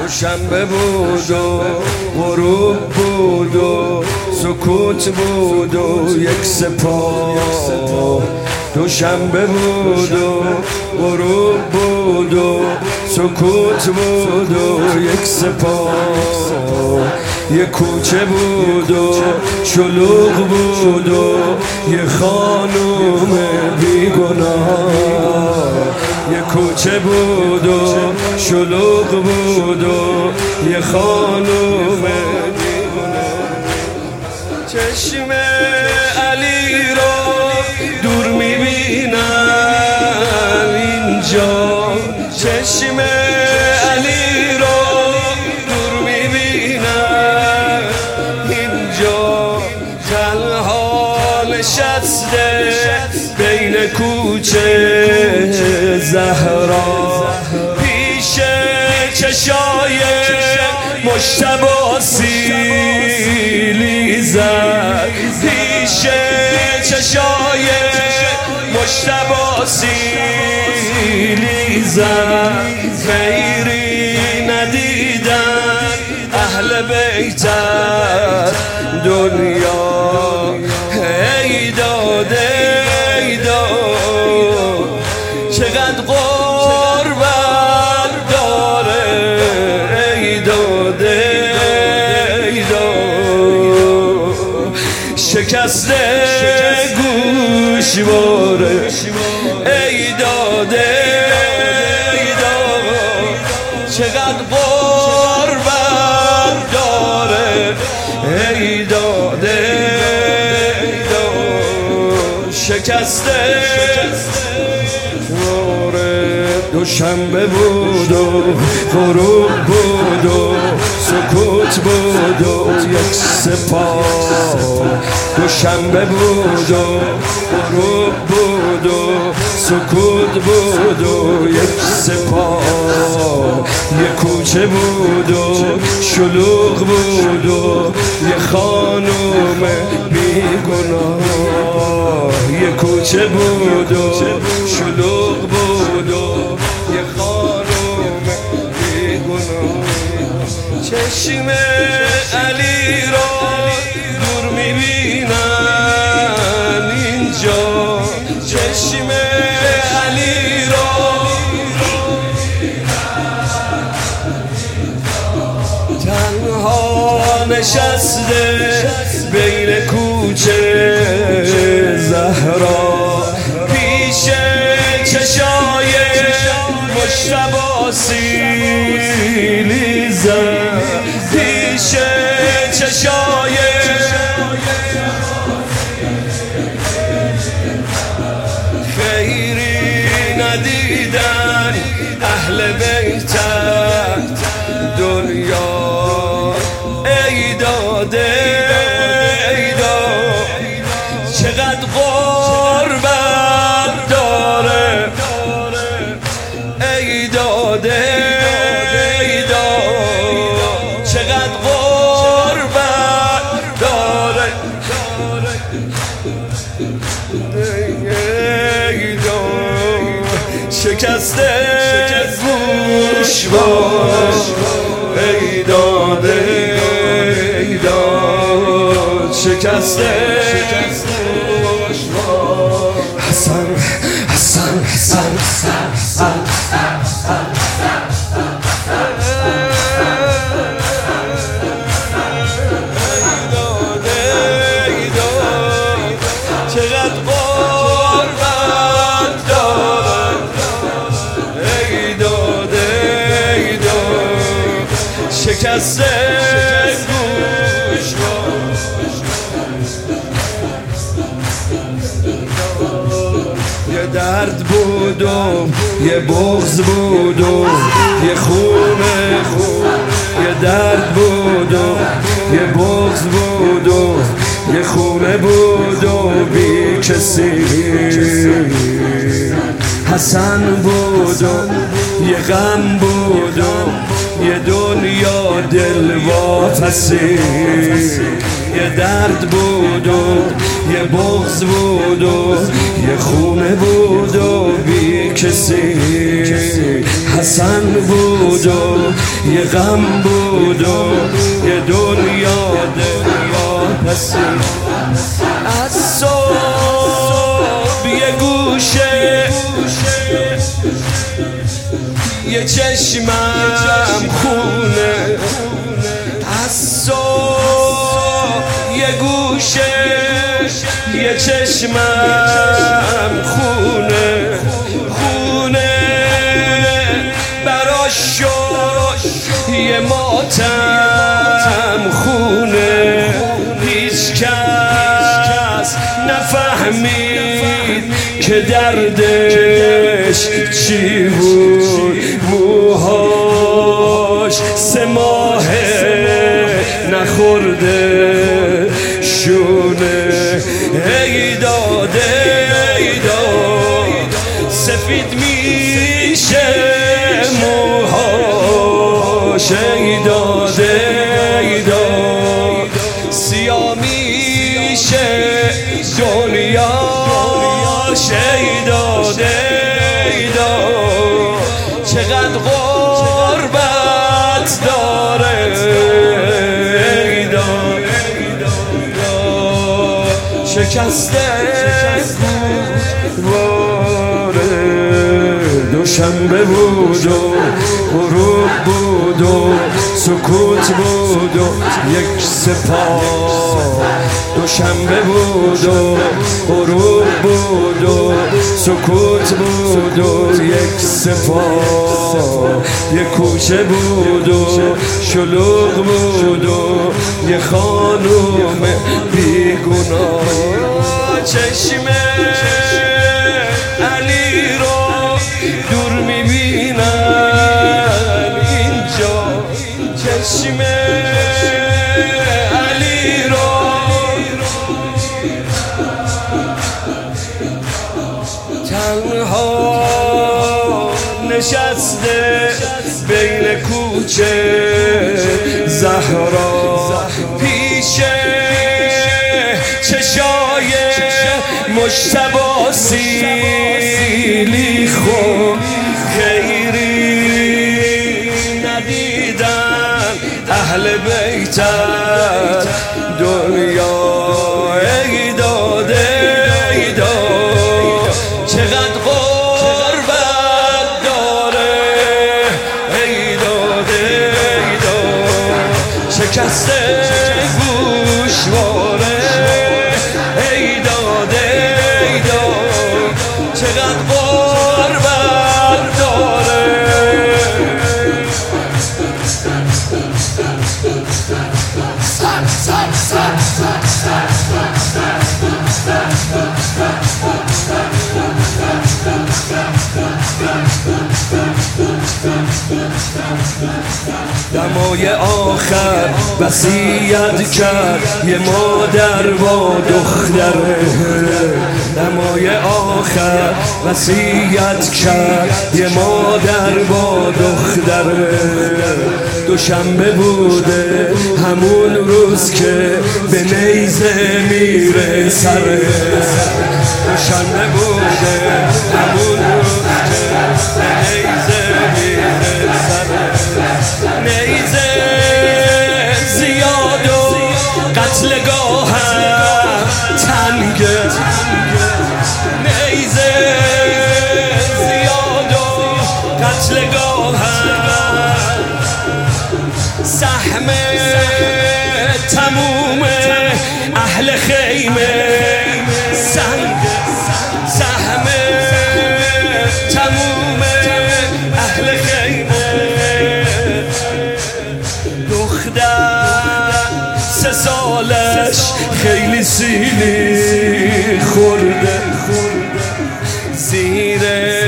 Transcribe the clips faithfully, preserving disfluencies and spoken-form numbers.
دوشنبه بود و غروب بود و سکوت بود و یک سپاه. دوشنبه بود و غروب بود و سکوت بود و یک سپاه. یه کوچه بود و شلوغ بود و یه خانوم بیگناه. یه کوچه بود و شلوغ بود و یه خانوم بیگناه. چشم علی رو دور میبینم اینجا، چشم علی رو دور میبینم اینجا. تنها نشسته بین کوچه زهرا، پیش چشای مجتبی سیلی زد، پیش چشای مجتبی سیلی زد. خیری ندیدن اهل بیتت دنیا، ای داده ای داد چقدر قربت داره، ای داده ای داد شکسته گوشواره، ای داده ای داد چقدر قربت داره، ای داده ای داد شکسته گوشواره. دوشنبه بود و غروب بود و سکوت بود و یک سپاه. دوشنبه بود و غروب بود و سکوت بود و یک سپاه. یه کوچه بود و شلوغ بود و یه خانوم بیگناه. یه کوچه بود و شلوغ بود و یه خانوم بیگناه. چشم علی رو دور میبینم اینجا، چشم علی رو تنها نشسته بین کوچه زهرا، پیش چشای مجتبی سیلی زد، پیش چشای خیری ندیدن اهل بیتت دنیا، ای داده ای داد چقدر قربت داره، ای داده ای داد چقدر قربت داره، ای داد شکسته گوشوار، ای داده ای داد شکسته گوشوار. حسن حسن حسن حسن چقدر قربت داره، ای داده ای داد شکسته گوشوار. یه درد بود و یه بغض بود و یه خونه خون، یه درد بود و یه بغض بود و یه خونه بود و بی کسی. حسن بود و یه غم بود و یه دنیا دل واپسی، یه درد بود و یه بغض بود و یه خونه بود و بی کسی، حسن بود و یه غم بود و یه دنیا دل واپسی. از صبح یه گوشه یه چشمم خونه، از صبح یه گوشه یه چشمم خونه، خونه براش شد یه ماتم خونه، هیچ کس نفهمید که دردش چی بود، موهاش سه ماهه نخورده شونه، ای داده ای داد سفید میشه موهاش، ای داده ای داد سیاه میشه دنیاش، ای داده ای داد چقدر غربت داره، ای داد شکسته باره. دوشنبه بود و غروب بود و سکوت بود و یک سپاه، دوشنبه بود و غروب بود و سکوت بود و یک سپاه، یک کوچه بود و شلوغ بود و یه خانوم بیگناه. چشم علی رو دور میبینن اینجا، چشم علی رو تنها نشسته بین کوچه زهرا، پیش چشای مجتبی سیلی خون، خیری ندیدن اهل بیتت دنیا، ای داده ای داد چقدر غربت داره، ای داده ای داد شکسته گوشواره، ای داده ای داد چقدر غربت داره. دمای آخر وصیت کرد یه مادر با دختره، دمای آخر وصیت کرد یه مادر با دختره. دوشنبه بوده همون روز که به نیزه میره سره، دوشنبه بوده همون روز که به نیزه میره سره، نیزه زیاد و قتلگاهم تنگه، نیزه زیاد و قتلگاهم سهم تموم اهل خیمه سنگ، سهم تموم اهل خیمه. دختر سه سالش خیلی سیلی خورده، زیر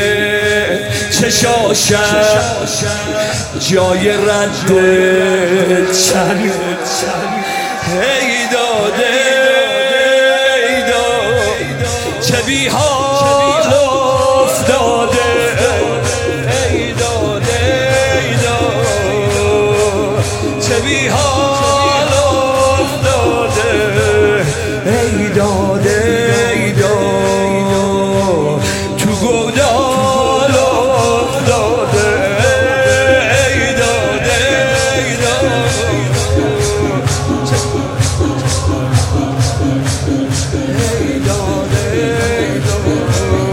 چشاشم جای رد چنگ، ای داده ای داد چه بی حال افتاده، ای داده ای داد چه بی حال افتاده ای داده ای داد تو گودال افتاده ای داده ای داد ای داده ای داد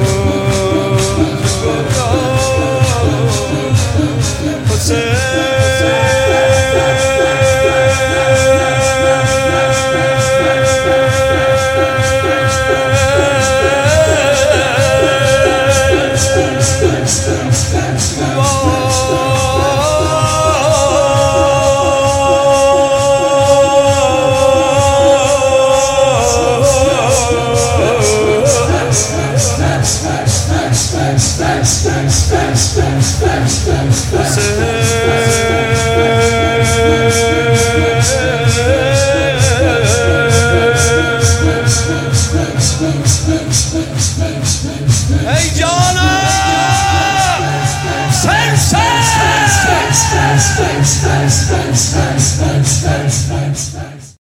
ای جانم سر سر